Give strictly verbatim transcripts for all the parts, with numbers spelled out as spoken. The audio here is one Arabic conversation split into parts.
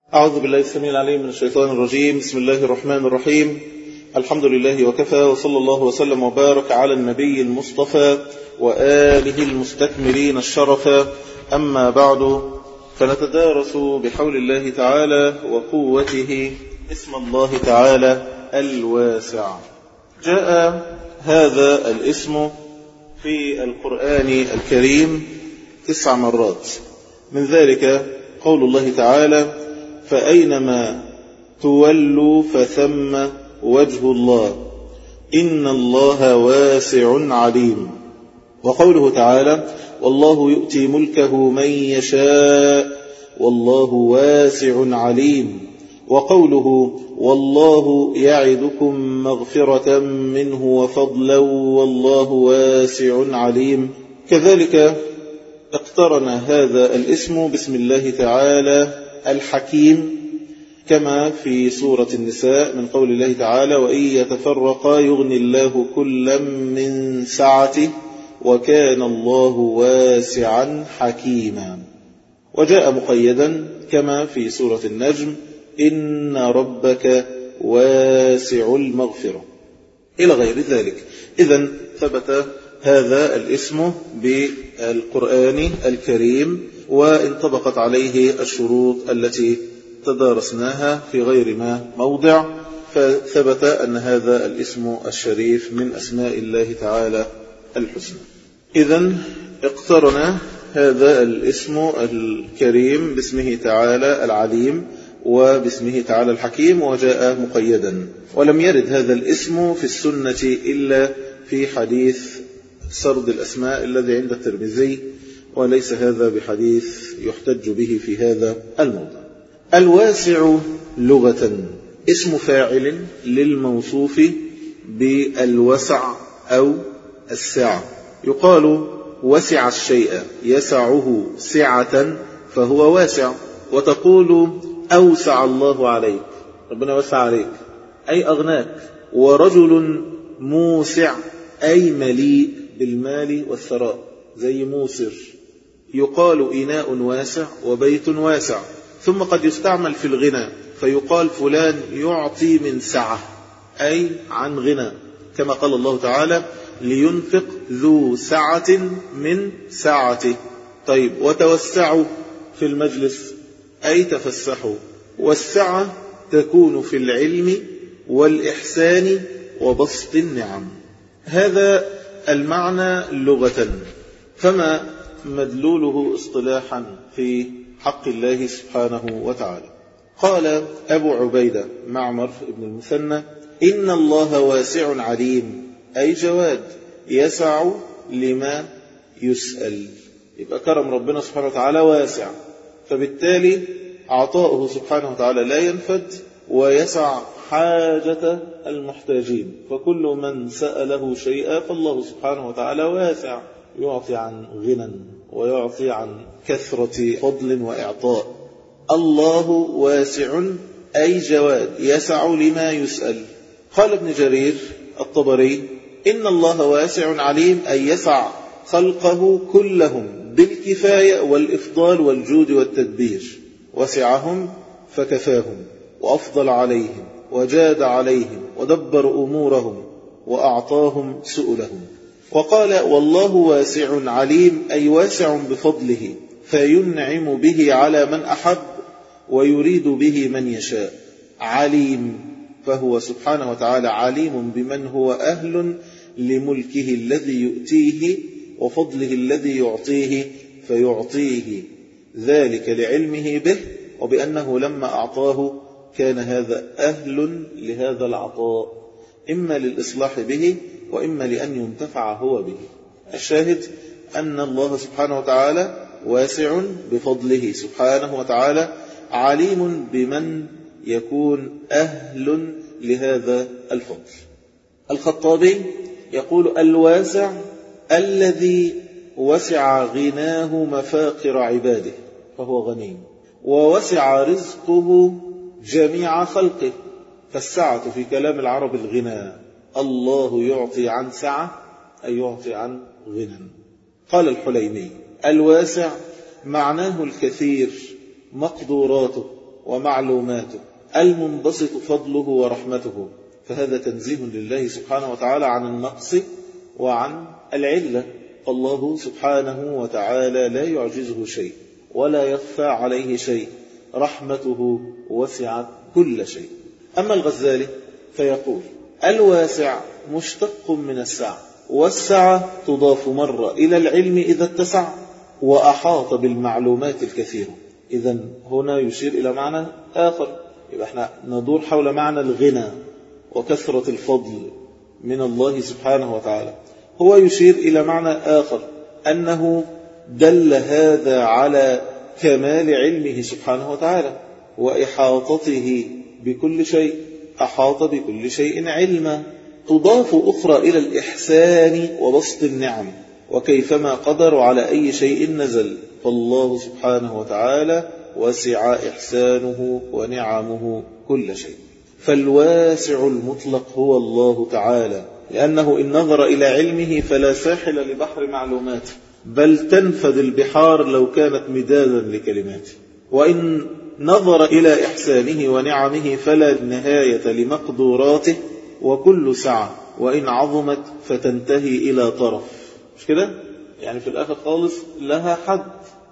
أعوذ بالله السميع العليم من الشيطان الرجيم. بسم الله الرحمن الرحيم. الحمد لله وكفى، وصلى الله وسلم وبارك على النبي المصطفى وآله المستكملين الشرفا. أما بعد، فنتدارس بحول الله تعالى وقوته اسم الله تعالى الواسع. جاء هذا الاسم في القرآن الكريم تسع مرات، من ذلك قول الله تعالى: فأينما تولوا فثم وجه الله إن الله واسع عليم. وقوله تعالى: والله يؤتي ملكه من يشاء والله واسع عليم. وقوله: والله يعدكم مغفرة منه وفضلا والله واسع عليم. كذلك اقترن هذا الاسم باسم الله تعالى الحكيم، كما في سورة النساء من قول الله تعالى: وإن يتفرقا يغني الله كلا من سعته وكان الله واسعا حكيما. وجاء مقيدا كما في سورة النجم: إن ربك واسع المغفرة، إلى غير ذلك. إذن ثبت هذا الاسم بالقرآن الكريم، وانطبقت عليه الشروط التي تدارسناها في غير ما موضع، فثبت أن هذا الاسم الشريف من أسماء الله تعالى الحسنى. إذن اقترن هذا الاسم الكريم باسمه تعالى العليم وباسمه تعالى الحكيم، وجاء مقيدا. ولم يرد هذا الاسم في السنة إلا في حديث سرد الأسماء الذي عند الترمذي، وليس هذا بحديث يحتج به في هذا الموضع. الواسع لغة اسم فاعل للموصوف بالوسع أو السعة. يقال: وسع الشيء يسعه سعة فهو واسع. وتقول: أوسع الله عليك، ربنا وسع عليك أي أغناك. ورجل موسع أي مليء بالمال والثراء، زي موسر. يقال: إناء واسع وبيت واسع. ثم قد يستعمل في الغنى فيقال: فلان يعطي من سعة أي عن غنى، كما قال الله تعالى: لينفق ذو سعة من سعته. طيب، وتوسعوا في المجلس أي تفسحوا. والسعة تكون في العلم والإحسان وبسط النعم. هذا المعنى لغة، فما مدلوله اصطلاحا في حق الله سبحانه وتعالى؟ قال أبو عبيدة معمر بن المثنى: إن الله واسع عليم، أي جواد يسع لما يسأل. يبقى كرم ربنا سبحانه وتعالى واسع، فبالتالي عطاؤه سبحانه وتعالى لا ينفد ويسع حاجة المحتاجين. فكل من سأله شيئا فالله سبحانه وتعالى واسع، يعطي عن غنى ويعطي عن كثرة فضل وإعطاء. الله واسع أي جواد يسع لما يسأل. قال ابن جرير الطبري: إن الله واسع عليم أي يسع خلقه كلهم بالكفاية والإفضال والجود والتدبير. وسعهم فكفاهم وأفضل عليهم وجاد عليهم ودبر أمورهم وأعطاهم سؤلهم. وقال: والله واسع عليم أي واسع بفضله فينعم به على من أحب ويريد به من يشاء. عليم، فهو سبحانه وتعالى عليم بمن هو أهل لملكه الذي يؤتيه وفضله الذي يعطيه، فيعطيه ذلك لعلمه به وبأنه لما أعطاه كان هذا أهل لهذا العطاء، إما للإصلاح به وإما لأن ينتفع هو به. الشاهد أن الله سبحانه وتعالى واسع بفضله سبحانه وتعالى، عليم بمن يكون أهل لهذا الفضل. الخطابي يقول: الواسع الذي وسع غناه مفاقر عباده فهو غني، ووسع رزقه جميع خلقه. فالسعة في كلام العرب الغنى، الله يعطي عن سعة أي يعطي عن غنى. قال الحليمي: الواسع معناه الكثير مقدوراته ومعلوماته المنبسط فضله ورحمته. فهذا تنزيه لله سبحانه وتعالى عن النقص وعن العلة. فالله سبحانه وتعالى لا يعجزه شيء ولا يخفى عليه شيء، رحمته وسعت كل شيء. أما الغزالي فيقول الواسع مشتق من السعة، والسعة تضاف مرة إلى العلم إذا اتسع وأحاط بالمعلومات الكثيرة. إذن هنا يشير إلى معنى آخر، يبقى احنا ندور حول معنى الغنى وكثرة الفضل من الله سبحانه وتعالى. هو يشير إلى معنى آخر، أنه دل هذا على كمال علمه سبحانه وتعالى وإحاطته بكل شيء، أحاط بكل شيء علما. تضاف أخرى إلى الإحسان وبسط النعم، وكيفما قدروا على أي شيء نزل. فالله سبحانه وتعالى وسع إحسانه ونعمه كل شيء. فالواسع المطلق هو الله تعالى، لأنه إن نظر إلى علمه فلا ساحل لبحر معلوماته، بل تنفذ البحار لو كانت مدادا لكلماته. وإن نظر إلى إحسانه ونعمه فلا نهاية لمقدوراته، وكل سعة وإن عظمت فتنتهي إلى طرف. مش كده؟ يعني في الآخر خالص لها حد،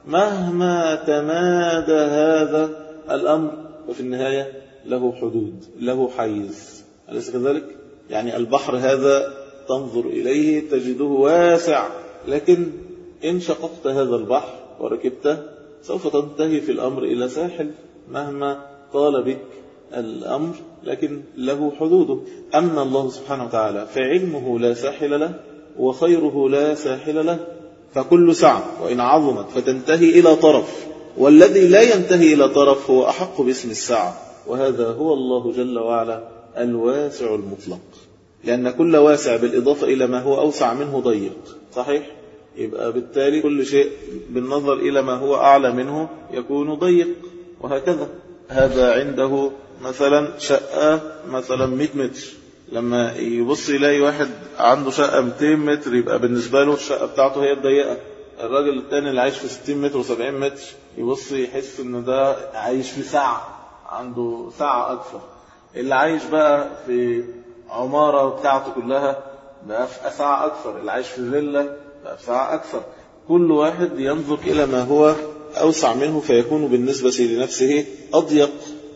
مهما تمادى هذا الأمر وفي النهاية له حدود، له حيز. أليس كذلك؟ يعني البحر هذا تنظر إليه تجده واسع، لكن إن شققت هذا البحر وركبته سوف تنتهي في الأمر إلى ساحل مهما طال بك الأمر، لكن له حدوده. أما الله سبحانه وتعالى فعلمه لا ساحل له وخيره لا ساحل له، فكل سعة وإن عظمت فتنتهي إلى طرف، والذي لا ينتهي إلى طرف هو أحق باسم السعة، وهذا هو الله جل وعلا الواسع المطلق. لأن كل واسع بالإضافة إلى ما هو أوسع منه ضيق، صحيح؟ يبقى بالتالي كل شيء بالنظر إلى ما هو أعلى منه يكون ضيق، وهكذا. هذا عنده مثلا شقة مثلا مئة متر، لما يبص يلاقي واحد عنده شقة مئتين متر يبقى بالنسبة له الشقة بتاعته هي الضيقة. الراجل الثاني اللي عايش في ستين متر وسبعين متر يبص يحس ان ده عايش في ساعة، عنده ساعة أكثر. اللي عايش بقى في عمارة بتاعته كلها بقى في ساعة أكثر، اللي عايش في فيلا بقى في ساعة أكثر. كل واحد ينظر إلى ما هو أوسع منه فيكون بالنسبة لنفسه أضيق.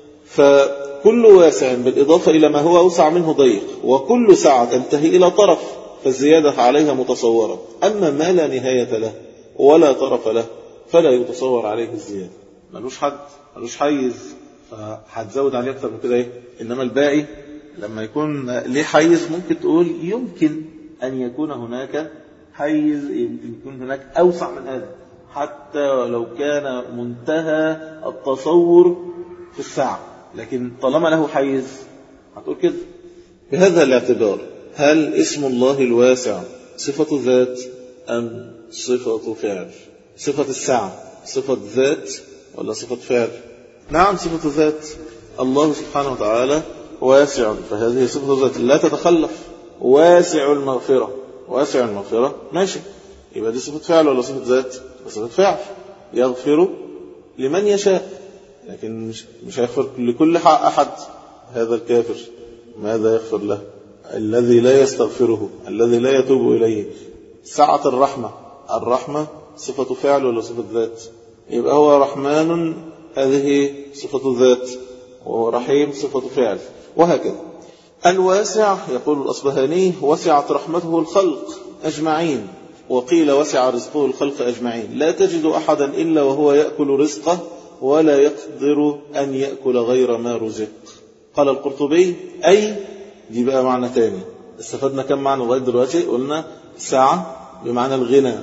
فكل واسع بالإضافة إلى ما هو أوسع منه ضيق، وكل ساعة تنتهي إلى طرف، فالزيادة عليها متصورة. أما ما لا نهاية له ولا طرف له فلا يتصور عليه الزيادة، ملوش حد، ملوش حيز، فهتزود عليه أكثر من كده إيه؟ إنما الباقي لما يكون ليه حيز ممكن تقول يمكن أن يكون هناك حيز، يمكن يكون هناك أوسع من هذا، حتى لو كان منتهى التصور في الساعة، لكن طالما له حيز هتقول كده. بهذا الاعتبار هل اسم الله الواسع صفة ذات أم صفة فعل؟ صفة السعة صفة ذات ولا صفة فعل؟ نعم صفة ذات. الله سبحانه وتعالى واسع، فهذه صفة ذات لا تتخلف. واسع المغفرة، واسع المغفرة ماشي، يبقى دي صفة فعل ولا صفة ذات؟ صفة فعل. يغفر لمن يشاء، لكن مش, مش هيغفر لكل أحد. هذا الكافر ماذا يغفر له؟ الذي لا يستغفره، الذي لا يتوب إليه. سعة الرحمة، الرحمة صفة فعل ولا صفة ذات؟ يبقى هو رحمن، هذه صفة ذات، ورحيم صفة فعل، وهكذا. الواسع يقول الأصبهاني وسعت رحمته الخلق أجمعين، وقيل وسع رزقه الخلق أجمعين. لا تجد أحدا إلا وهو يأكل رزقه ولا يقدر أن يأكل غير ما رزق. قال القرطبي أي دي بقى معنى تاني. استفدنا كم معنى لغاية دلوقتي؟ قلنا ساعة بمعنى الغنى،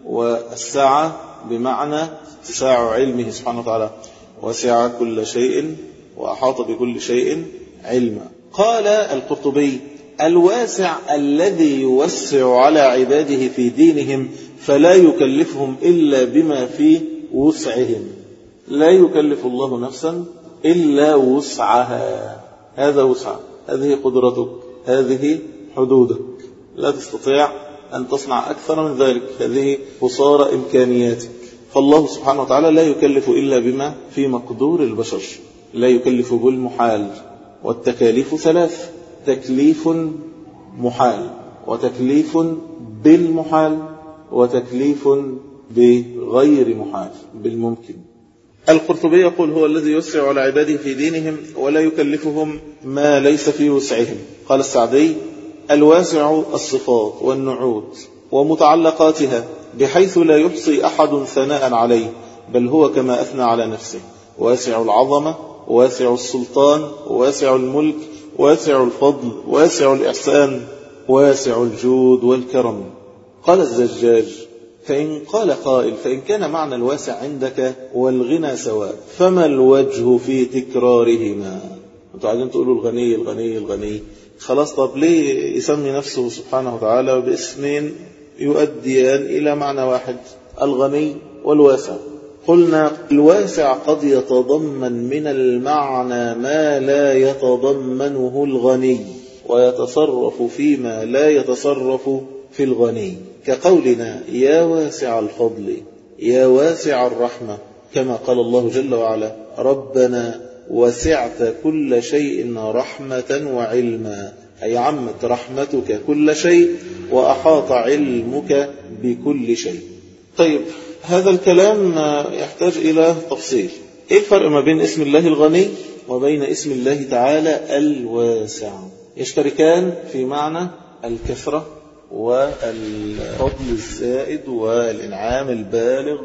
والساعة بمعنى اتساع علمه سبحانه وتعالى، وسع كل شيء وأحاط بكل شيء علما. قال القرطبي الواسع الذي يوسع على عباده في دينهم فلا يكلفهم إلا بما في وسعهم. لا يكلف الله نفسا إلا وسعها، هذا وسع، هذه قدرتك، هذه حدودك، لا تستطيع أن تصنع أكثر من ذلك، هذه قصارى إمكانياتك. فالله سبحانه وتعالى لا يكلف إلا بما في مقدور البشر. لا يكلف بالمحال. والتكاليف ثلاث: تكليف محال، وتكليف بالمحال، وتكليف بغير محال بالممكن. القرطبي يقول: هو الذي يوسع على عباده في دينهم ولا يكلفهم ما ليس في وسعهم. قال السعدي: الواسع الصفات والنعوت ومتعلقاتها بحيث لا يحصي أحد ثناء عليه، بل هو كما أثنى على نفسه: واسع العظمة، واسع السلطان، واسع الملك، واسع الفضل، واسع الإحسان، واسع الجود والكرم. قال الزجاج: فإن قال قائل: فإن كان معنى الواسع عندك والغنى سواء، فما الوجه في تكرارهما؟ أنتوا عايزين تقولوا الغني الغني الغني، خلاص طب ليه يسمي نفسه سبحانه وتعالى باسمين يؤديان إلى معنى واحد، الغني والواسع؟ قلنا: الواسع قد يتضمن من المعنى ما لا يتضمنه الغني، ويتصرف فيما لا يتصرف في الغني، كقولنا: يا واسع الفضل، يا واسع الرحمة، كما قال الله جل وعلا: ربنا وسعت كل شيء رحمة وعلما، أي عمت رحمتك كل شيء وأحاط علمك بكل شيء. طيب، هذا الكلام يحتاج إلى تفصيل. إيه الفرق ما بين اسم الله الغني وبين اسم الله تعالى الواسع؟ يشتركان في معنى الكثرة والفضل الزائد والإنعام البالغ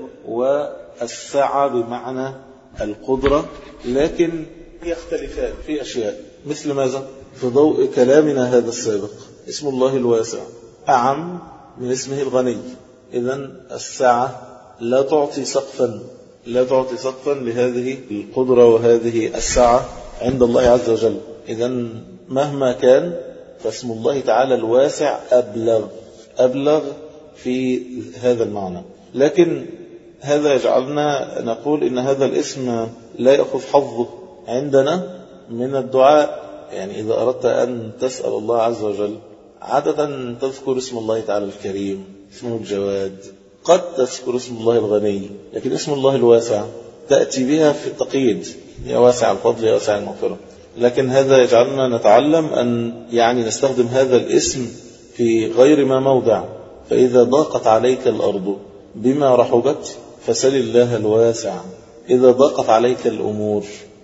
والسعة بمعنى القدرة، لكن يختلفان في أشياء. مثل ماذا؟ في ضوء كلامنا هذا السابق، اسم الله الواسع أعم من اسمه الغني. إذن السعة لا تعطي سقفا لا تعطي سقفا لهذه القدرة وهذه السعة عند الله عز وجل. إذن مهما كان فاسم الله تعالى الواسع أبلغ أبلغ في هذا المعنى. لكن هذا يجعلنا نقول إن هذا الاسم لا يأخذ حظه عندنا من الدعاء. يعني إذا أردت أن تسأل الله عز وجل عادة تذكر اسم الله تعالى الكريم، اسمه الجواد، قد تذكر اسم الله الغني، لكن اسم الله الواسع تأتي بها في التقييد: يا واسع الفضل، يا واسع المغفرة. لكن هذا يجعلنا نتعلم أن يعني نستخدم هذا الاسم في غير ما موضع. فإذا ضاقت عليك الأرض بما رحبت فسل الله الواسع. إذا ضاقت عليك الأمور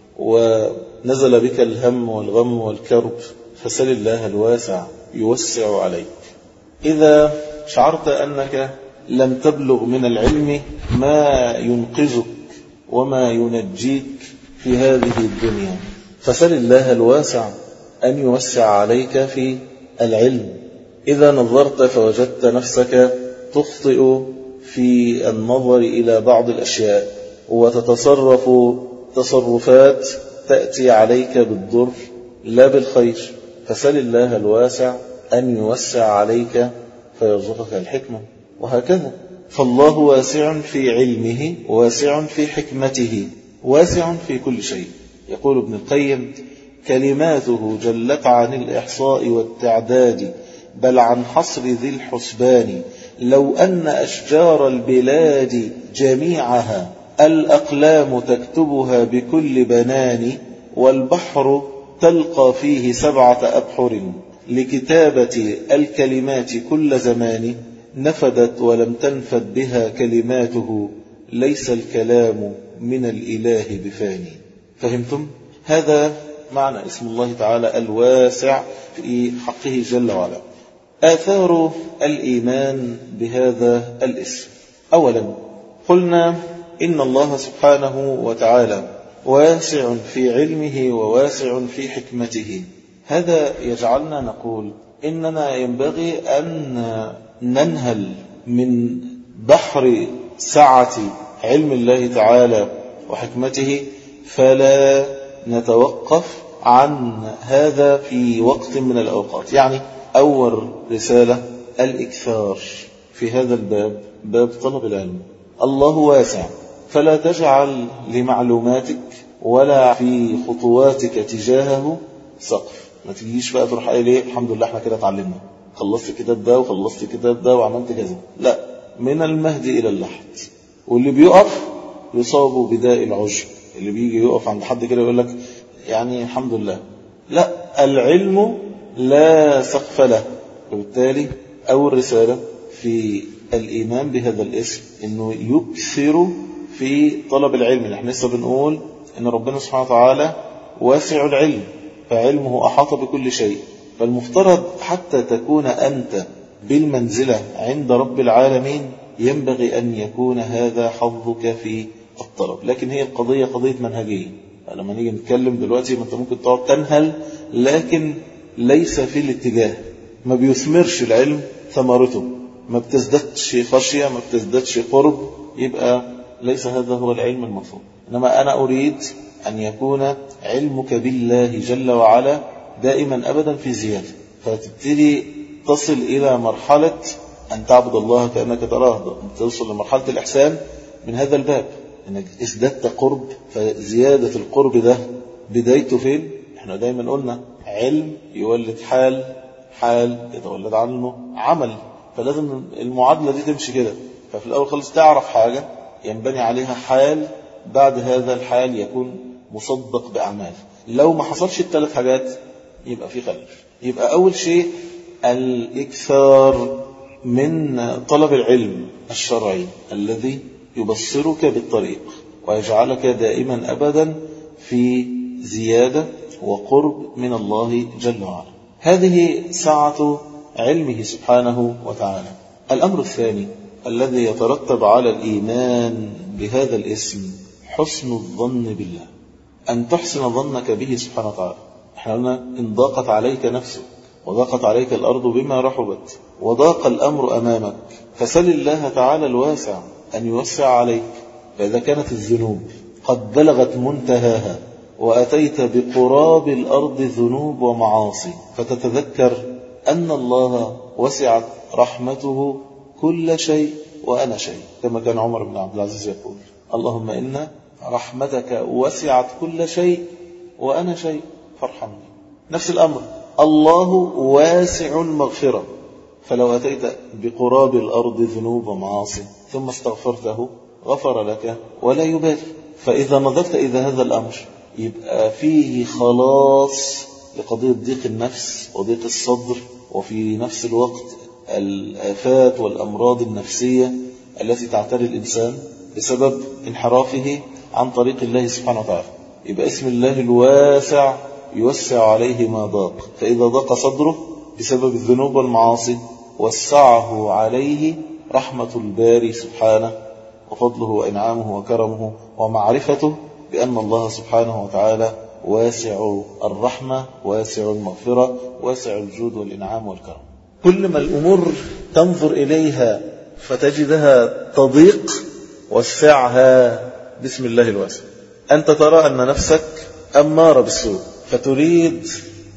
ونزل بك الهم والغم والكرب فسل الله الواسع يوسع عليك. إذا شعرت أنك لم تبلغ من العلم ما ينقذك وما ينجيك في هذه الدنيا فسل الله الواسع أن يوسع عليك في العلم. إذا نظرت فوجدت نفسك تخطئ في النظر إلى بعض الأشياء وتتصرف تصرفات تأتي عليك بالضر لا بالخير، فسل الله الواسع أن يوسع عليك فيرزقك الحكمة. وهكذا فالله واسع في علمه، واسع في حكمته، واسع في كل شيء. يقول ابن القيم: كلماته جلت عن الإحصاء والتعداد، بل عن حصر ذي الحسبان. لو أن أشجار البلاد جميعها الأقلام تكتبها بكل بنان، والبحر تلقى فيه سبعة أبحر لكتابة الكلمات كل زمان، نفدت ولم تنفد بها كلماته، ليس الكلام من الإله بفاني. فهمتم؟ هذا معنى اسم الله تعالى الواسع في حقه جل وعلا. آثار الإيمان بهذا الاسم: أولا قلنا إن الله سبحانه وتعالى واسع في علمه وواسع في حكمته. هذا يجعلنا نقول إننا ينبغي أن ننهل من بحر سعة علم الله تعالى وحكمته، فلا نتوقف عن هذا في وقت من الأوقات. يعني أول رسالة الإكثار في هذا الباب، باب طلب العلم. الله واسع، فلا تجعل لمعلوماتك ولا في خطواتك تجاهه سقف. ما تجيش بقى تروح قايل ايه الحمد لله احنا كده اتعلمنا، خلصت الكتاب ده وخلصت الكتاب ده وعملت كذا. لا، من المهد إلى اللحد. واللي بيقف يصاب بداء العجب اللي بيجي يقف عند حد كده يقول لك يعني الحمد لله. لا، العلم لا سقف له. وبالتالي أول رسالة في الإيمان بهذا الاسم إنه يكثر في طلب العلم. نحن لسه بنقول إن ربنا سبحانه وتعالى واسع العلم، فعلمه أحاط بكل شيء. فالمفترض حتى تكون أنت بالمنزلة عند رب العالمين ينبغي أن يكون هذا حظك في الطلب. لكن هي القضية قضية منهجية. لما نيجي نتكلم دلوقتي ما أنت ممكن تقعد تنهل، لكن ليس في الاتجاه، ما بيثمرش العلم ثمرته، ما بتزدادش خشية، ما بتزدادش قرب، يبقى ليس هذا هو العلم المطلوب. إنما أنا أريد أن يكون علمك بالله جل وعلا دائما أبدا في زيادة، فتبتدي تصل إلى مرحلة أن تعبد الله كأنك تراه، توصل لمرحلة الإحسان من هذا الباب، أنك ازددت قرب. فزيادة القرب ده بدايته فين؟ احنا دايما قلنا علم يولد حال، حال يتولد عنه عمل، فلازم المعادلة دي تمشي كده. ففي الأول خالص تعرف حاجة ينبني عليها حال، بعد هذا الحال يكون مصدق بأعمال. لو ما حصلش الثلاث حاجات يبقى في خلل. يبقى أول شيء الإكثار من طلب العلم الشرعي الذي يبصرك بالطريق ويجعلك دائما أبدا في زيادة وقرب من الله جل وعلا. هذه سعة علمه سبحانه وتعالى. الأمر الثاني الذي يترتب على الإيمان بهذا الاسم حسن الظن بالله، أن تحسن ظنك به سبحانه وتعالى. احنا قلنا إن ضاقت عليك نفسك وضاقت عليك الأرض بما رحبت وضاق الأمر أمامك فسل الله تعالى الواسع أن يوسع عليك. فإذا كانت الذنوب قد بلغت منتهاها وأتيت بقراب الأرض ذنوب ومعاصي، فتتذكر أن الله وسعت رحمته كل شيء وأنا شيء، كما كان عمر بن عبد العزيز يقول: اللهم إن رحمتك وسعت كل شيء وأنا شيء فارحمني. نفس الأمر، الله واسع مغفرة، فلو أتيت بقراب الأرض ذنوب ومعاصي ثم استغفرته غفر لك ولا يبالي. فإذا نظرت إلى هذا الأمر يبقى فيه خلاص لقضية ضيق النفس وضيق الصدر، وفي نفس الوقت الآفات والأمراض النفسية التي تعتري الإنسان بسبب انحرافه عن طريق الله سبحانه وتعالى. يبقى اسم الله الواسع يوسع عليه ما ضاق، فإذا ضاق صدره بسبب الذنوب والمعاصي وسعه عليه رحمة الباري سبحانه وفضله وإنعامه وكرمه ومعرفته بأن الله سبحانه وتعالى واسع الرحمة واسع المغفرة واسع الجود والإنعام والكرم. كل ما الأمور تنظر إليها فتجدها تضيق وسعها بسم الله الواسع. أنت ترى أن نفسك أمارة بالسوء فتريد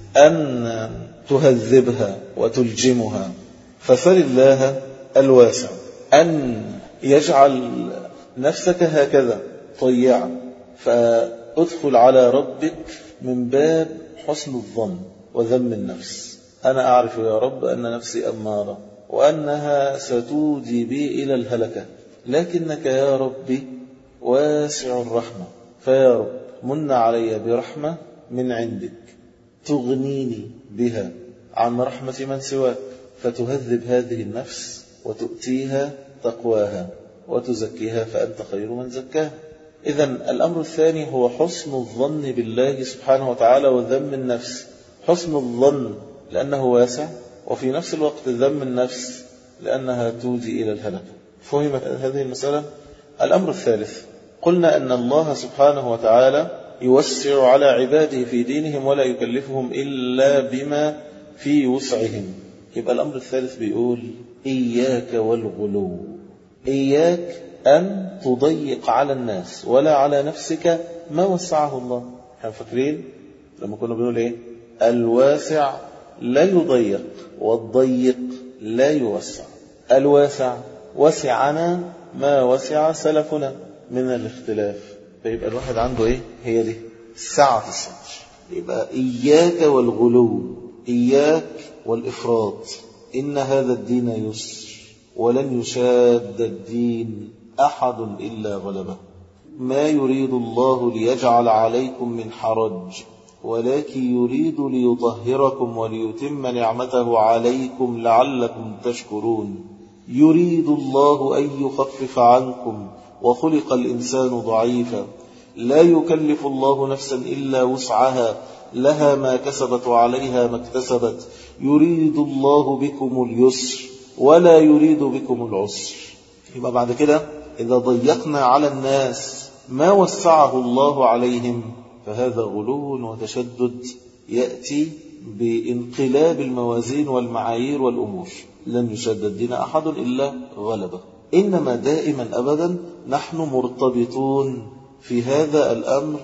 أن تهذبها وتلجمها، فسل الله الواسع أن يجعل نفسك هكذا طيعا، فأدخل على ربك من باب حسن الظن وذم النفس. أنا أعرف يا رب أن نفسي أمارة وأنها ستودي بي إلى الهلكة، لكنك يا ربي واسع الرحمة، فيا رب من علي برحمة من عندك تغنيني بها عن رحمة من سواك، فتهذب هذه النفس وتؤتيها تقواها وتزكيها فأنت خير من زكاها. إذن الأمر الثاني هو حسن الظن بالله سبحانه وتعالى وذم النفس. حسن الظن لأنه واسع، وفي نفس الوقت ذم النفس لأنها تودي إلى الهلكة. فهمت هذه المسألة؟ الأمر الثالث، قلنا أن الله سبحانه وتعالى يوسع على عباده في دينهم ولا يكلفهم إلا بما في وسعهم. يبقى الأمر الثالث بيقول إياك والغلو، إياك أن تضيق على الناس ولا على نفسك ما وسعه الله. احنا فاكرين لما كنا بنقول إيه؟ الواسع لا يضيق والضيق لا يوسع. الواسع وسعنا ما وسع سلفنا من الاختلاف، فيبقى الواحد عنده إيه؟ هي دي سعة الصدر. يبقى إياك والغلو، إياك والإفراط. إن هذا الدين يسر ولن يشاد الدين أحد إلا غلبه. ما يريد الله ليجعل عليكم من حرج ولكن يريد ليطهركم وليتم نعمته عليكم لعلكم تشكرون. يريد الله أن يخفف عنكم وخلق الإنسان ضعيفا لا يكلف الله نفسا إلا وسعها لها ما كسبت وعليها ما اكتسبت يريد الله بكم اليسر ولا يريد بكم العسر. يبقى بعد كده إذا ضيقنا على الناس ما وسعه الله عليهم فهذا غلو وتشدد يأتي بانقلاب الموازين والمعايير والأمور. لن يشدد دين أحد إلا غلبه. إنما دائما أبدا نحن مرتبطون في هذا الأمر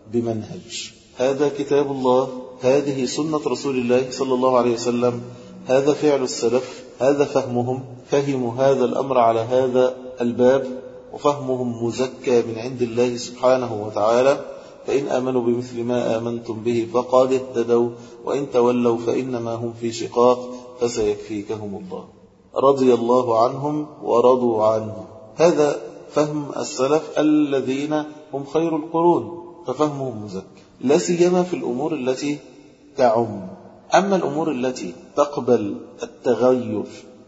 بمنهج. هذا كتاب الله، هذه سنة رسول الله صلى الله عليه وسلم، هذا فعل السلف، هذا فهمهم، فهموا هذا الأمر على هذا الباب وفهمهم مزكى من عند الله سبحانه وتعالى. فإن آمنوا بمثل ما آمنتم به فقد اهتدوا وإن تولوا فإنما هم في شقاق فسيكفيكهم الله. رضي الله عنهم ورضوا عنه. هذا فهم السلف الذين هم خير القرون، ففهمهم مزكى لا سيما في الأمور التي تعم. أما الأمور التي تقبل التغير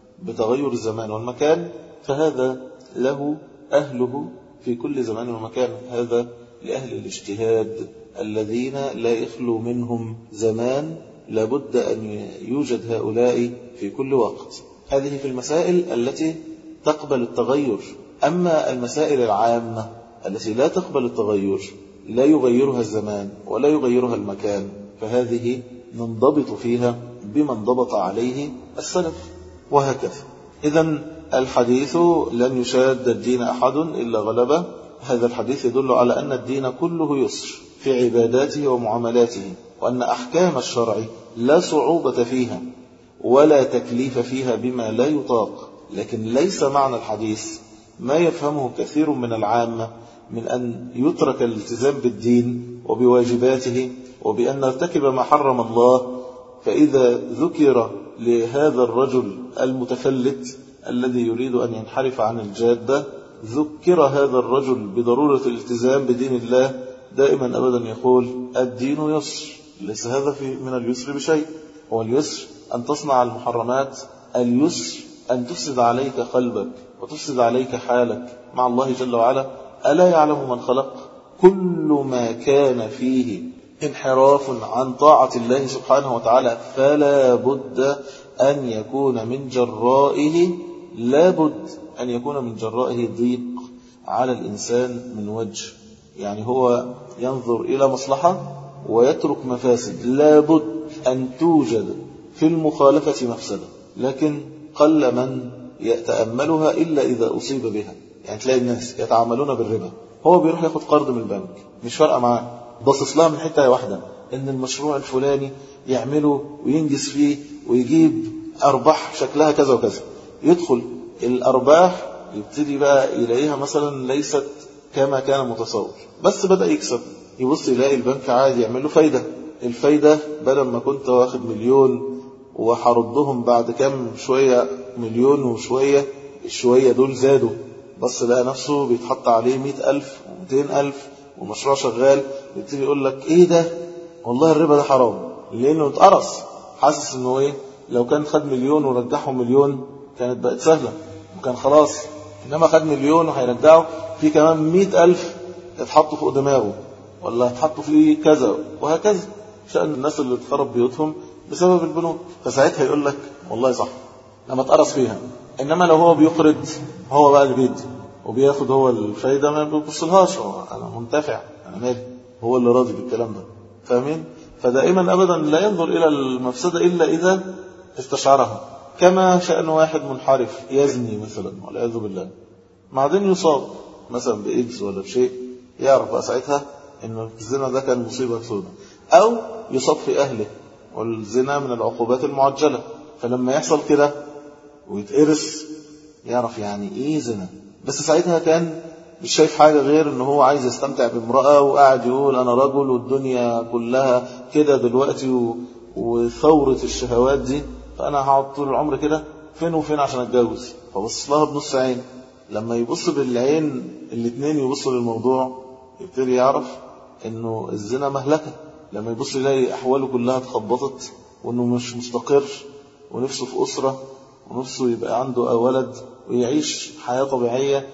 بتغير الزمان والمكان فهذا له أهله في كل زمان ومكان. هذا لأهل الاجتهاد الذين لا يخلو منهم زمان، لابد أن يوجد هؤلاء في كل وقت. هذه في المسائل التي تقبل التغير. أما المسائل العامة التي لا تقبل التغير، لا يغيرها الزمان ولا يغيرها المكان، فهذه ننضبط فيها بما انضبط عليه السلف. وهكذا إذن الحديث لن يشاد الدين أحد إلا غلبه. هذا الحديث يدل على أن الدين كله يسر في عباداته ومعاملاته، وأن أحكام الشرع لا صعوبة فيها ولا تكليف فيها بما لا يطاق. لكن ليس معنى الحديث ما يفهمه كثير من العامة من أن يترك الالتزام بالدين وبواجباته وبأن نرتكب ما حرم الله. فإذا ذكر لهذا الرجل المتفلت الذي يريد أن ينحرف عن الجادة، ذكر هذا الرجل بضرورة الالتزام بدين الله. دائما أبدا يقول الدين يسر، ليس هذا في من اليسر بشيء. هو اليسر أن تصنع المحرمات، اليسر أن تفسد عليك قلبك وتفسد عليك حالك مع الله جل وعلا. ألا يعلم من خلق؟ كل ما كان فيه انحراف عن طاعة الله سبحانه وتعالى فلا بد أن يكون من جرائه لا بد أن يكون من جرائه ضيق على الإنسان من وجه. يعني هو ينظر إلى مصلحة ويترك مفاسد، لا بد أن توجد في المخالفة مفسدة، لكن قل من يتأملها إلا إذا أصيب بها. يعني تلاقي الناس يتعاملون بالربا، هو بيروح ياخد قرض من البنك مش فارقة معاه، باصص لها من حتة واحدة إن المشروع الفلاني يعمله وينجز فيه ويجيب أرباح شكلها كذا وكذا. يدخل الأرباح يبتدي بقى يلاقيها مثلا ليست كما كان متصور، بس بدأ يكسب. يبص يلاقي البنك عادي يعمل له فايدة. الفايدة بدل ما كنت واخد مليون وحردهم بعد كم شوية مليون وشوية، الشوية دول زادوا، بس لقى نفسه بيتحط عليه مئة ألف ومئتين ألف ومشروع شغال. يبتدي يقول لك ايه ده؟ والله الربا ده حرام، لأنه اتقرص حاسس انه ايه، لو كان خد مليون ورجعهم مليون كانت بقت سهلة وكان خلاص. إنما خد مليون وهيرجعه في كمان مئة ألف يتحطوا فوق دماغه ولا يتحطوا فيه كذا، وهكذا شأن الناس اللي اتخرب بيوتهم بسبب البنوك. فساعتها يقول لك والله صح لما اتقرص فيها. إنما لو هو بيقرض هو بقى اللي بيدي وبياخد هو الفايدة ما بيبصلهاش، هو أنا منتفع أنا مالي، هو اللي راضي بالكلام ده. فاهمين؟ فدائما أبدا لا ينظر إلى المفسدة إلا إذا استشعرها. كما شأن واحد منحرف يزني مثلا والعياذ بالله، بعدين يصاب مثلا بإيدز ولا بشيء، يعرف بقى ساعتها إن الزنا ده كان مصيبة سوداء، أو يصاب في أهله، والزنا من العقوبات المعجلة. فلما يحصل كده ويتقرس يعرف يعني إيه زنا. بس ساعتها كان مش شايف حاجة غير إنه هو عايز يستمتع بامرأة، وقاعد يقول أنا رجل والدنيا كلها كده دلوقتي و... وثورة الشهوات دي، فأنا هقعد طول العمر كده فين وفين عشان أتجوز. فبص لها بنص عين، لما يبص بالعين الاثنين يبصوا للموضوع يبتدي يعرف انه الزنا مهلكة. لما يبص يلاقي احواله كلها اتخبطت وانه مش مستقر ونفسه في اسرة ونفسه يبقى عنده ولد ويعيش حياة طبيعية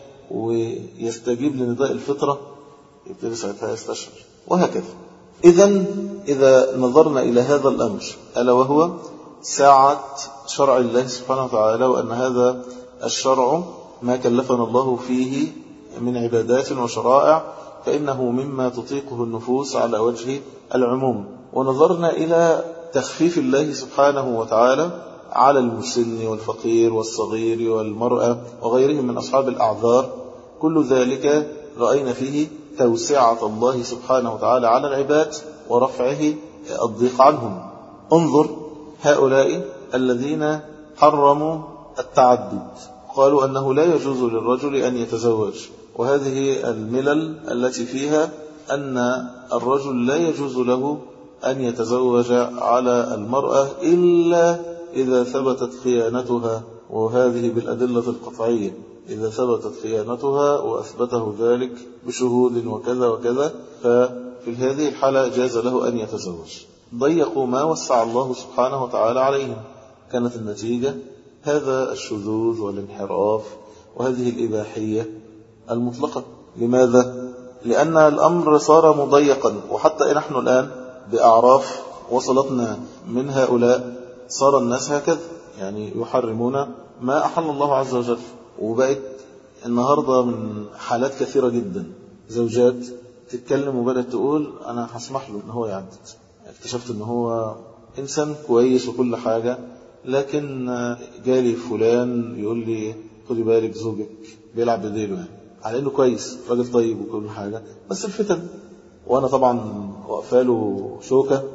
ويستجيب لنداء الفطرة، يبتدي ساعتها يستشعر. وهكذا. إذن إذا نظرنا إلى هذا الأمر ألا وهو ساعة شرع الله سبحانه وتعالى، وأن هذا الشرع ما كلفنا الله فيه من عبادات وشرائع فإنه مما تطيقه النفوس على وجه العموم، ونظرنا إلى تخفيف الله سبحانه وتعالى على المسن والفقير والصغير والمرأة وغيرهم من أصحاب الأعذار، كل ذلك رأينا فيه توسعة الله سبحانه وتعالى على العباد ورفعه الضيق عنهم. انظر هؤلاء الذين حرموا التعدد، قالوا أنه لا يجوز للرجل أن يتزوج، وهذه الملل التي فيها أن الرجل لا يجوز له أن يتزوج على المرأة إلا إذا ثبتت خيانتها، وهذه بالأدلة القطعية، إذا ثبتت خيانتها وأثبته ذلك بشهود وكذا وكذا، ففي هذه الحالة جاز له أن يتزوج. ضيقوا ما وسع الله سبحانه وتعالى عليهم، كانت النتيجة هذا الشذوذ والانحراف وهذه الإباحية المطلقة. لماذا؟ لأن الأمر صار مضيقا، وحتى نحن الآن بأعراف وصلتنا من هؤلاء صار الناس هكذا، يعني يحرمون ما أحل الله عز وجل. وبقت النهاردة من حالات كثيرة جدا زوجات تتكلم وبدأت تقول أنا هسمح له إن هو يعدد، اكتشفت إن هو إنسان كويس وكل حاجة، لكن جالي فلان يقول لي خدي بالك زوجك بيلعب بديله، يعني على إنه كويس راجل طيب وكل حاجة، بس الفتن. وأنا طبعا وقفاله شوكة،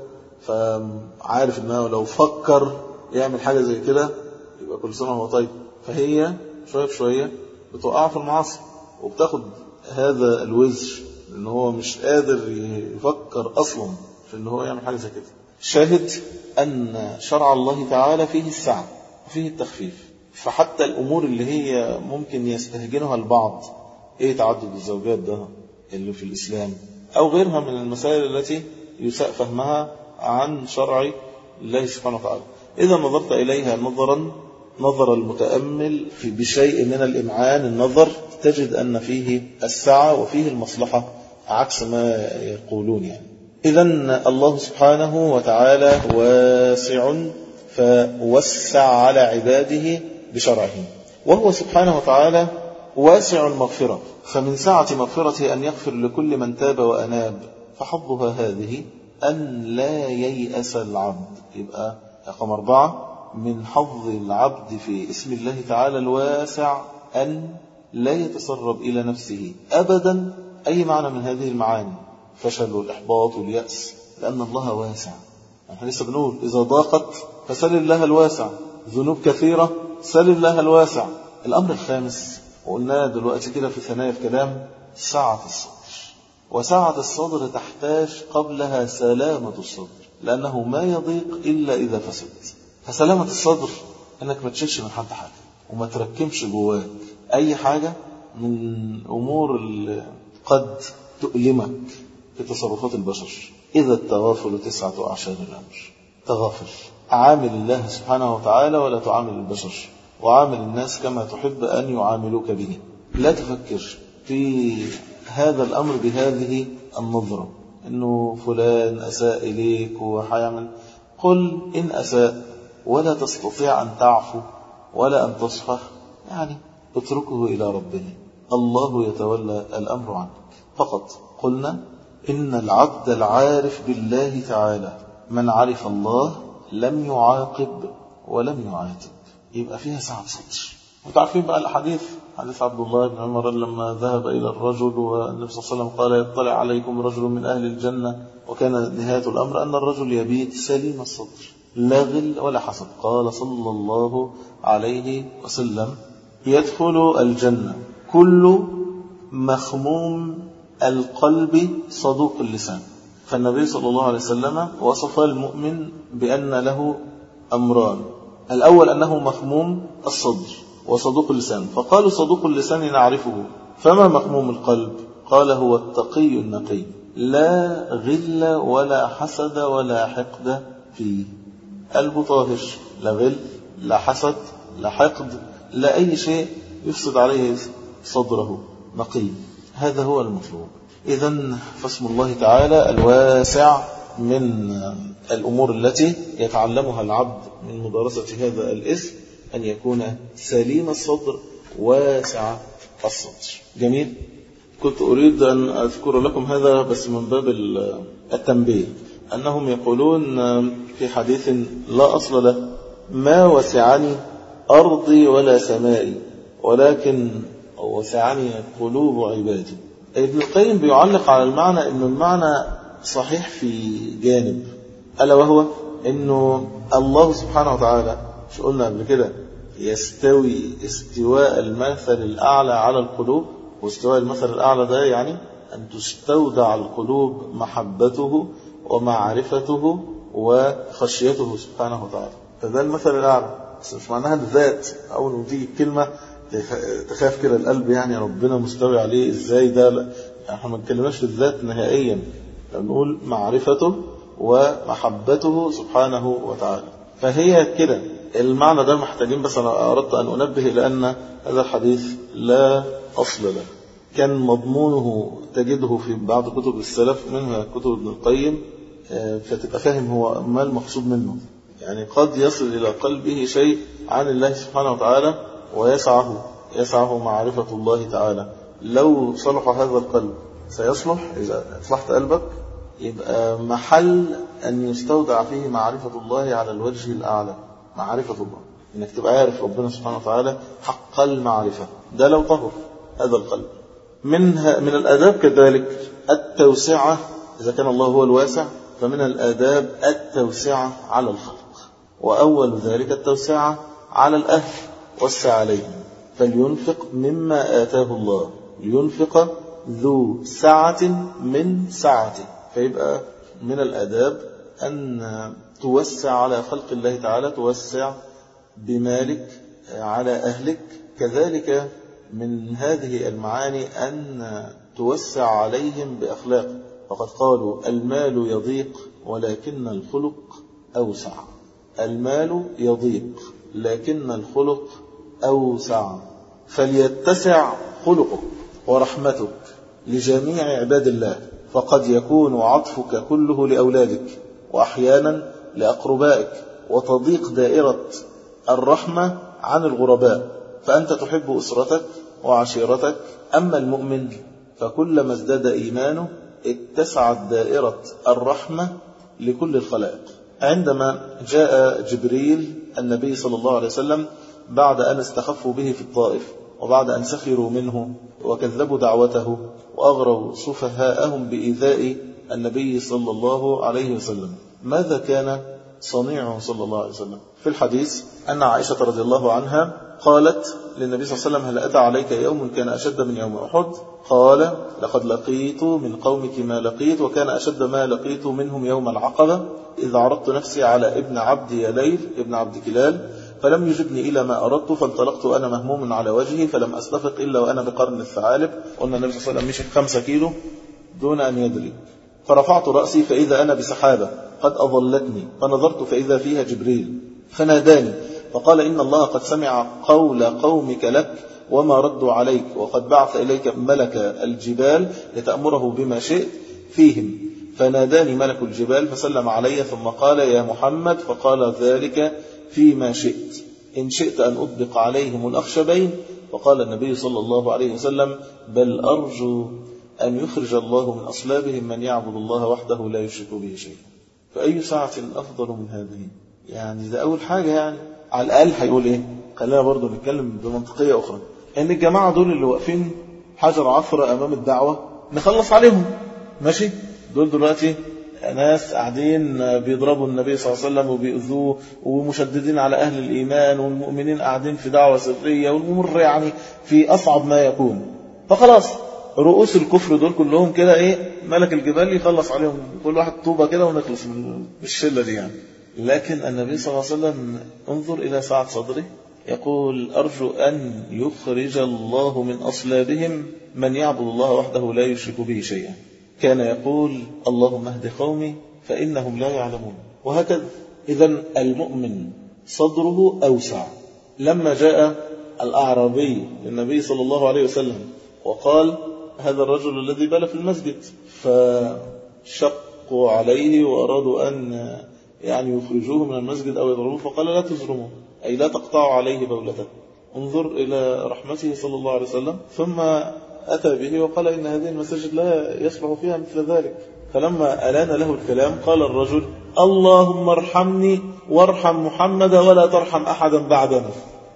فعارف إنه لو فكر يعمل حاجة زي كده يبقى كل سنة هو طيب. فهي شوية بشوية بتوقع في المعاصي وبتاخد هذا الوزر، إن هو مش قادر يفكر أصلا في إن هو يعمل حاجة زي كده. شاهد أن شرع الله تعالى فيه السعة وفيه التخفيف، فحتى الأمور اللي هي ممكن يستهجنها البعض، إيه تعدد الزوجات ده اللي في الإسلام أو غيرها من المسائل التي يساء فهمها عن شرع الله سبحانه وتعالى، إذا نظرت إليها نظرا نظر المتأمل في بشيء من الإمعان النظر، تجد أن فيه السعة وفيه المصلحة عكس ما يقولون. يعني إذن الله سبحانه وتعالى واسع، فوسع على عباده بشرعه، وهو سبحانه وتعالى واسع المغفرة، فمن سعة مغفرته أن يغفر لكل من تاب وأناب، فحظها هذه أن لا ييأس العبد. يبقى رقم أربعة من حظ العبد في اسم الله تعالى الواسع أن لا يتسرب إلى نفسه أبدا أي معنى من هذه المعاني، فشل والإحباط واليأس، لأن الله واسع. نحن لسه بنقول إذا ضاقت فسل الله الواسع، ذنوب كثيرة سل الله الواسع. الأمر الخامس وقلنا دلوقتي كده في ثنايا الكلام، سعة الصدر. وسعة الصدر تحتاج قبلها سلامة الصدر، لأنه ما يضيق إلا إذا فسد. فسلامة الصدر أنك ما تشيلش من حد حاجة وما تركمش جواك أي حاجة من أمور اللي قد تؤلمك في تصرفات البشر. إذا التغافل تسعة أعشار الأمر، تغافل، عامل الله سبحانه وتعالى ولا تعامل البشر، وعامل الناس كما تحب أن يعاملوك به. لا تفكر في هذا الأمر بهذه النظرة إنه فلان أساء إليك وحيعمل. قل إن أساء ولا تستطيع أن تعفو ولا أن تصفح، يعني اتركه إلى ربه، الله يتولى الأمر عنك فقط. قلنا إن العبد العارف بالله تعالى من عرف الله لم يعاقب ولم يعاتب، يبقى فيها سعة صدر. وانتم عارفين بقى الحديث، حديث عبد الله بن عمر لما ذهب إلى الرجل والنبي صلى الله عليه وسلم قال يطلع عليكم رجل من أهل الجنة، وكان نهاية الأمر أن الرجل يبيت سليم الصدر لا غل ولا حسد. قال صلى الله عليه وسلم يدخل الجنة كل مخموم القلب صدوق اللسان. فالنبي صلى الله عليه وسلم وصف المؤمن بأن له أمران، الأول أنه مخموم الصدر، وصدوق اللسان. فقالوا صدوق اللسان نعرفه، فما مخموم القلب؟ قال هو التقي النقي، لا غل ولا حسد ولا حقد فيه. قلبه طاهر، لا غل لا حسد لا حقد لا أي شيء يفسد عليه صدره، نقي. هذا هو المطلوب. إذن فاسم الله تعالى الواسع من الأمور التي يتعلمها العبد من مدارسة هذا الاسم أن يكون سليم الصدر واسع الصدر. جميل. كنت أريد أن أذكر لكم هذا بس من باب التنبيه، أنهم يقولون في حديث لا أصل له: ما وسعني أرضي ولا سمائي ولكن وسعني قلوب عبادي. ابن القيم بيعلق على المعنى أن المعنى صحيح في جانب، ألا وهو أنه الله سبحانه وتعالى، مش قلنا قبل كده، يستوي استواء المثل الأعلى على القلوب. واستواء المثل الأعلى ده يعني أن تستودع القلوب محبته ومعرفته وخشيته سبحانه وتعالى. فده المثل الأعلى، بس مش معناها الذات. أول ما تيجي الكلمة تخاف كده القلب، يعني ربنا مستوي عليه إزاي ده؟ لا، يعني احنا ما نتكلمش في الذات نهائيا، نقول معرفته ومحبته سبحانه وتعالى. فهي كده المعنى ده محتاجين. بس أنا أردت أن أنبه لأن هذا الحديث لا أصل له، كان مضمونه تجده في بعض كتب السلف منها كتب ابن القيم، فتبقى فاهم هو ما المقصود منه. يعني قد يصل إلى قلبه شيء عن الله سبحانه وتعالى ويسعه يسعه معرفة الله تعالى. لو صلح هذا القلب سيصلح. إذا أصلحت قلبك يبقى محل أن يستودع فيه معرفة الله على الوجه الأعلى، معرفة الله، إنك تبقى عارف ربنا سبحانه وتعالى حق المعرفة. ده لو طهر هذا القلب. منها من الآداب كذلك التوسعة. إذا كان الله هو الواسع فمن الآداب التوسعة على الخلق، وأول ذلك التوسعة على الأهل وسع عليهم. فلينفق مما آتاه الله، لينفق ذو سعة من سعته. فيبقى من الآداب أن توسع على خلق الله تعالى، توسع بمالك على أهلك. كذلك من هذه المعاني أن توسع عليهم بأخلاق. فقد قالوا المال يضيق ولكن الخلق أوسع. المال يضيق لكن الخلق أوسع. فليتسع خلقك ورحمتك لجميع عباد الله، فقد يكون عطفك كله لأولادك وأحيانا لأقربائك، وتضيق دائرة الرحمة عن الغرباء، فأنت تحب أسرتك وعشيرتك. أما المؤمن فكلما ازداد إيمانه اتسعت دائرة الرحمة لكل الخلائق. عندما جاء جبريل النبي صلى الله عليه وسلم بعد أن استخفوا به في الطائف، وبعد أن سخروا منه وكذبوا دعوته وأغروا سفهاءهم بإيذاء النبي صلى الله عليه وسلم، ماذا كان صنيعه صلى الله عليه وسلم؟ في الحديث أن عائشة رضي الله عنها قالت للنبي صلى الله عليه وسلم: هل أتى عليك يوم كان أشد من يوم أحد؟ قال: لقد لقيت من قومك ما لقيت، وكان أشد ما لقيت منهم يوم العقبة، إذ عرضت نفسي على ابن عبد يليل ابن عبد كلال فلم يجبني إلى ما أردت، فانطلقت أنا مهموم على وجهي فلم أستفق إلا وأنا بقرن الثعالب. قلنا النبي صلى الله عليه وسلم مشي خمسة كيلو دون أن يدري، فرفعت رأسي فإذا أنا بسحابة قد أظلتني، فنظرت فإذا فيها جبريل فناداني فقال: إن الله قد سمع قول قومك لك وما ردوا عليك، وقد بعث إليك ملك الجبال لتأمره بما شئت فيهم. فناداني ملك الجبال فسلم علي ثم قال: يا محمد، فقال ذلك فيما شئت، إن شئت أن أطبق عليهم الأخشبين. فقال النبي صلى الله عليه وسلم: بل أرجو أن يخرج الله من أصلابهم من يعبد الله وحده لا يشرك به شيئا. فأي ساعة أفضل من هذه؟ يعني ده أول حاجة. يعني على الأقل هيقول إيه؟ خلينا برضو نتكلم بمنطقية أخرى، إن الجماعة دول اللي واقفين حجر عثرة أمام الدعوة نخلص عليهم، ماشي؟ دول دلوقتي ناس قاعدين بيضربوا النبي صلى الله عليه وسلم وبيؤذوه ومشددين على أهل الإيمان، والمؤمنين قاعدين في دعوة سرية، والأمور يعني في أصعب ما يكون. فخلاص رؤوس الكفر دول كلهم كده إيه، ملك الجبال يخلص عليهم كل واحد طوبة كده ونخلص من الشلة دي يعني. لكن النبي صلى الله عليه وسلم انظر إلى سعة صدره، يقول أرجو أن يخرج الله من أصلابهم من يعبد الله وحده لا يشرك به شيئا. كان يقول اللهم اهد قومي فإنهم لا يعلمون. وهكذا إذن المؤمن صدره أوسع. لما جاء الأعرابي للنبي صلى الله عليه وسلم وقال هذا الرجل الذي بال في المسجد، فشقوا عليه وأرادوا أن يعني يخرجوه من المسجد أو يضربوه، فقال لا تزرموه، أي لا تقطعوا عليه بولته. انظر إلى رحمته صلى الله عليه وسلم. ثم أتى به وقال إن هذه المساجد لا يصلح فيها مثل ذلك. فلما ألان له الكلام قال الرجل اللهم ارحمني وارحم محمد ولا ترحم أحدا بعدنا.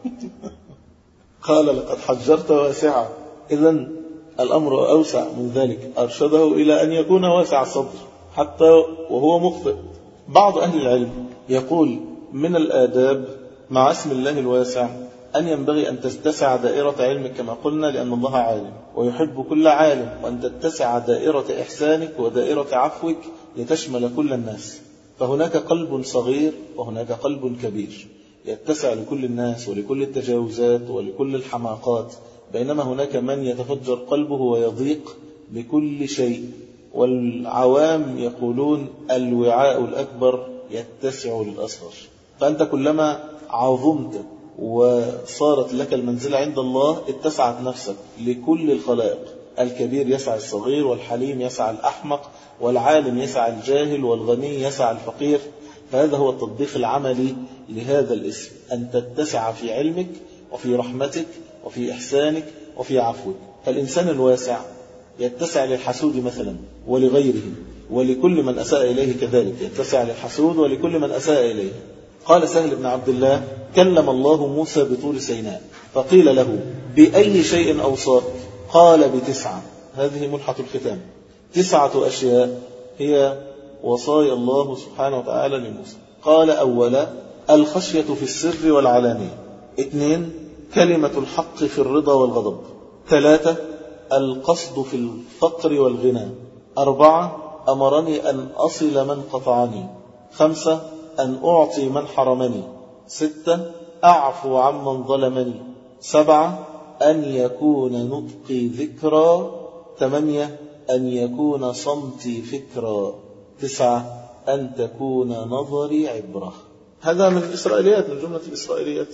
قال لقد حجرت واسعا. إذن الأمر أوسع من ذلك. أرشده إلى أن يكون واسع الصدر حتى وهو مخطئ. بعض أهل العلم يقول من الآداب مع اسم الله الواسع أن ينبغي أن تتسع دائرة علمك كما قلنا، لأن الله عالم ويحب كل عالم، وأن تتسع دائرة إحسانك ودائرة عفوك لتشمل كل الناس. فهناك قلب صغير وهناك قلب كبير يتسع لكل الناس ولكل التجاوزات ولكل الحماقات، بينما هناك من يتفجر قلبه ويضيق بكل شيء. والعوام يقولون الوعاء الأكبر يتسع للأصغر. فأنت كلما عظمت وصارت لك المنزلة عند الله اتسعت نفسك لكل الخلائق. الكبير يسع الصغير، والحليم يسع الأحمق، والعالم يسع الجاهل، والغني يسع الفقير. فهذا هو التطبيق العملي لهذا الاسم، أن تتسع في علمك وفي رحمتك وفي إحسانك وفي عفوك. فالإنسان الواسع يتسع للحسود مثلا ولغيره ولكل من أساء إليه، كذلك يتسع للحسود ولكل من أساء إليه. قال سهل بن عبد الله كلم الله موسى بطور سيناء فقيل له بأي شيء أوصاك؟ قال بتسعة. هذه ملحة الختام. تسعة أشياء هي وصايا الله سبحانه وتعالى لموسى. قال أولا الخشية في السر والعلانية. اثنين كلمة الحق في الرضا والغضب. ثلاثة القصد في الفقر والغنى. أربعة أمرني أن أصل من قطعني. خمسة أن أعطي من حرمني. ستة أعفو عمن ظلمني. سبعة أن يكون نطقي ذكرى. ثمانية أن يكون صمتي فكرا. تسعة أن تكون نظري عبرة. هذا من الإسرائيليات، من جملة الإسرائيليات.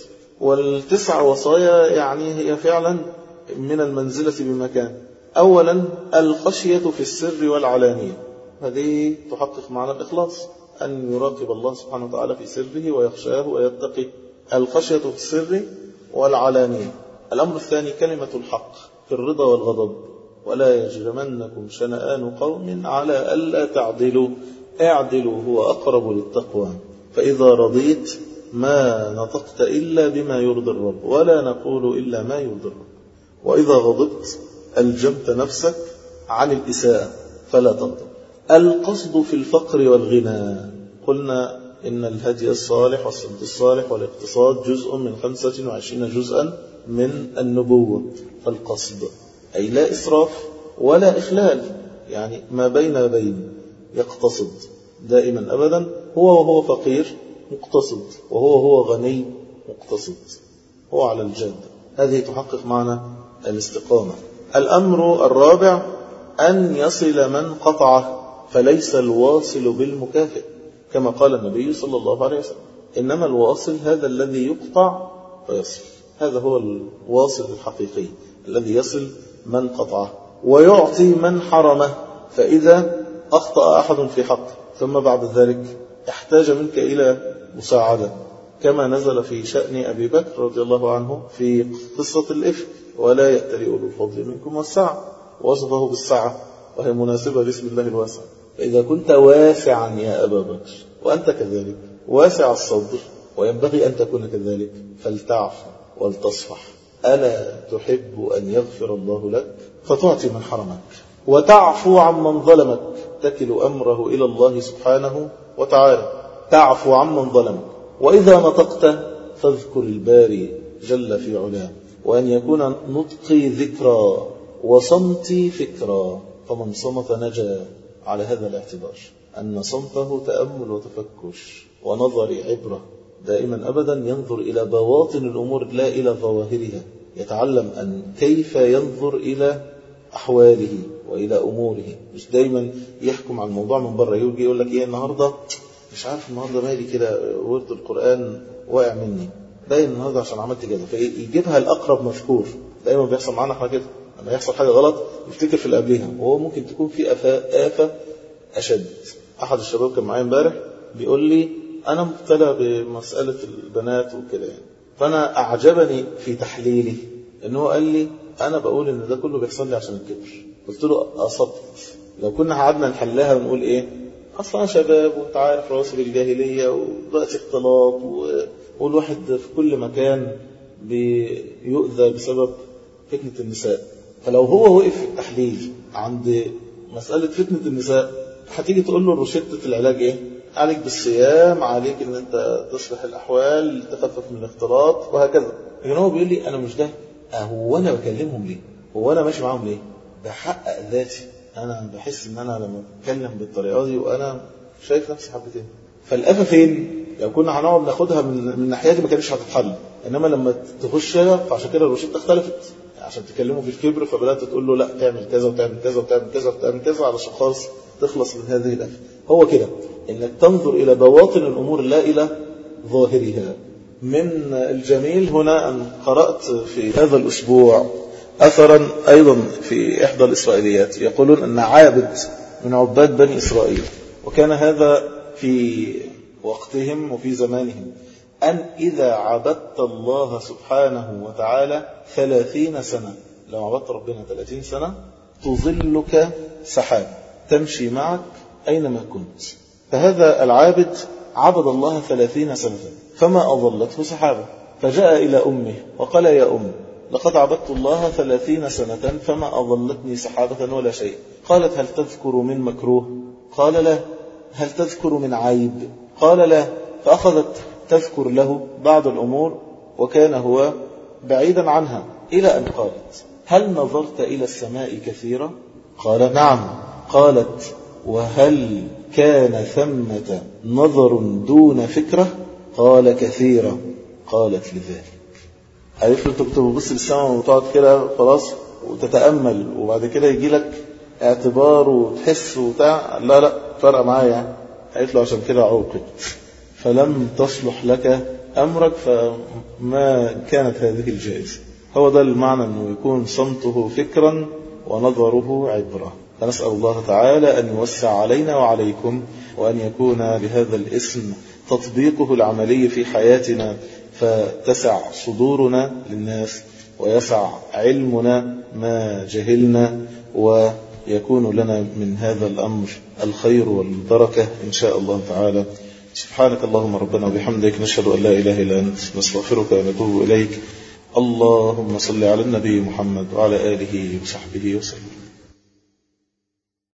والتسع وصايا يعني هي فعلا من المنزلة بمكان. أولا الخشية في السر والعلانية، هذه تحقق معنى الإخلاص، أن يراقب الله سبحانه وتعالى في سره ويخشاه ويتقي. الخشية في السر والعلانية. الأمر الثاني كلمة الحق في الرضا والغضب. ولا يجرمنكم شنآن قوم على ألا تعدلوا اعدلوا هو أقرب للتقوى. فإذا رضيت ما نطقت إلا بما يرضي الرب ولا نقول إلا ما يرضي الرب. وإذا غضبت ألجمت نفسك عن الإساءة فلا تغضب. القصد في الفقر والغنى. قلنا إن الهدي الصالح والسمت الصالح والاقتصاد جزء من خمسة وعشرين جزءا من النبوة. فالقصد أي لا إسراف ولا إخلال، يعني ما بين بين، يقتصد دائما أبدا. هو وهو فقير مقتصد، وهو هو غني مقتصد، هو على الجاد. هذه تحقق معنى الاستقامة. الأمر الرابع أن يصل من قطعه، فليس الواصل بالمكافئ، كما قال النبي صلى الله عليه وسلم إنما الواصل هذا الذي يقطع فيصل. هذا هو الواصل الحقيقي الذي يصل من قطعه. ويعطي من حرمه، فإذا أخطأ أحد في حق ثم بعد ذلك احتاج منك إلى مساعدة، كما نزل في شأن أبي بكر رضي الله عنه في قصة الإفك، ولا يأتلي أولو الفضل منكم والسعة، وصفه بالسعة وهي مناسبة باسم الله الواسع. فإذا كنت واسعا يا أبا بكر وأنت كذلك واسع الصدر، وينبغي أن تكون كذلك، فلتعفو ولتصفح. ألا تحب أن يغفر الله لك؟ فتعطي من حرمك وتعفو عمن ظلمك، تكل أمره إلى الله سبحانه وتعالى. تعفو عمن ظلمك. وإذا نطقت فاذكر الباري جل في علاه، وأن يكون نطقي ذكرى وصمتي فكرا، فمن صمت نجا. على هذا الاعتبار أن صمته تأمل وتفكر ونظر عبرة، دائما أبدا ينظر إلى بواطن الأمور لا إلى ظواهرها، يتعلم أن كيف ينظر إلى أحواله وإلى أموره، مش دايما يحكم على الموضوع من بره. يجي يقول لك إيه النهاردة مش عارف النهاردة مالي كده ورد القرآن واقع مني باين النهاردة عشان عملت كده، فيجيبها الأقرب مذكور. دايما بيحصل معنا احنا كده، لما يحصل حاجة غلط يفتكر في اللي قبلها، وهو ممكن تكون في آفة أشد. أحد الشباب كان معايا امبارح بيقول لي أنا مبتلى بمسألة البنات وكده يعني، فأنا أعجبني في تحليلي إنه قال لي أنا بقول إن ده كله بيحصل لي عشان الكبر. قلت له أصبت. لو كنا قعدنا نحلها ونقول إيه أصلا شباب وانت عارف رواسب الجاهلية ودلوقتي اختلاط والواحد في كل مكان بيؤذى بسبب فتنة النساء، فلو هو وقف في التحليل عند مسألة فتنة النساء هتيجي تقول له روشتة العلاج إيه؟ عليك بالصيام، عليك إن أنت تصلح الأحوال، تخفف من الاختلاط وهكذا. لكن هو بيقول لي أنا مش ده. هو أنا بكلمهم ليه؟ هو أنا ماشي معهم ليه؟ بحقق ذاتي. أنا بحس إن أنا لما بتكلم بالطريقة دي وأنا شايف نفسي حبتين. فالأفة فين؟ لو كنا هنقعد ناخدها من من ناحيتي ما كانش هتتحل، إنما لما تخش فعشان كده الروشتة اختلفت. عشان تكلمه في الكبر فبدأت تقول له لا تعمل كذا وتعمل كذا وتعمل كذا وتعمل كذا علشان خالص تخلص من هذه الأفة. هو كده إنك تنظر إلى بواطن الأمور لا إلى ظاهرها. من الجميل هنا أن قرأت في هذا الأسبوع أثرا أيضا في إحدى الإسرائيليات يقولون أن عابد من عباد بني إسرائيل، وكان هذا في وقتهم وفي زمانهم، أن إذا عبدت الله سبحانه وتعالى ثلاثين سنة، لو عبدت ربنا ثلاثين سنة تظلك سحاب تمشي معك أينما كنت. فهذا العابد عبد الله ثلاثين سنة فما أظلته سحابة، فجاء إلى أمه وقال يا أم لقد عبدت الله ثلاثين سنة فما أظلتني سحابة ولا شيء. قالت هل تذكر من مكروه؟ قال لا. هل تذكر من عيب؟ قال لا. فأخذت تذكر له بعض الأمور وكان هو بعيدا عنها، إلى أن قالت هل نظرت إلى السماء كثيرا؟ قال نعم. قالت وهل كان ثمة نظر دون فكرة؟ قال كثيرا. قالت لذلك. عارف انت كنت بتبص للسماء وتقعد كده خلاص وتتأمل وبعد كده يجي لك اعتبار وتحس وبتاع، لا لا فرق معايا. قالت له عشان كده عوقبت فلم تصلح لك أمرك فما كانت هذه الجائزة. هو ده المعنى أنه يكون صمته فكرا ونظره عبرة. فنسأل الله تعالى أن يوسع علينا وعليكم، وأن يكون لهذا الاسم تطبيقه العملي في حياتنا، فتسع صدورنا للناس ويسع علمنا ما جهلنا، ويكون لنا من هذا الأمر الخير والبركة إن شاء الله تعالى. سبحانك اللهم ربنا وبحمدك، نشهد أن لا إله إلا أنت، نستغفرك ونتوب إليك. اللهم صل على النبي محمد وعلى آله وصحبه وسلم.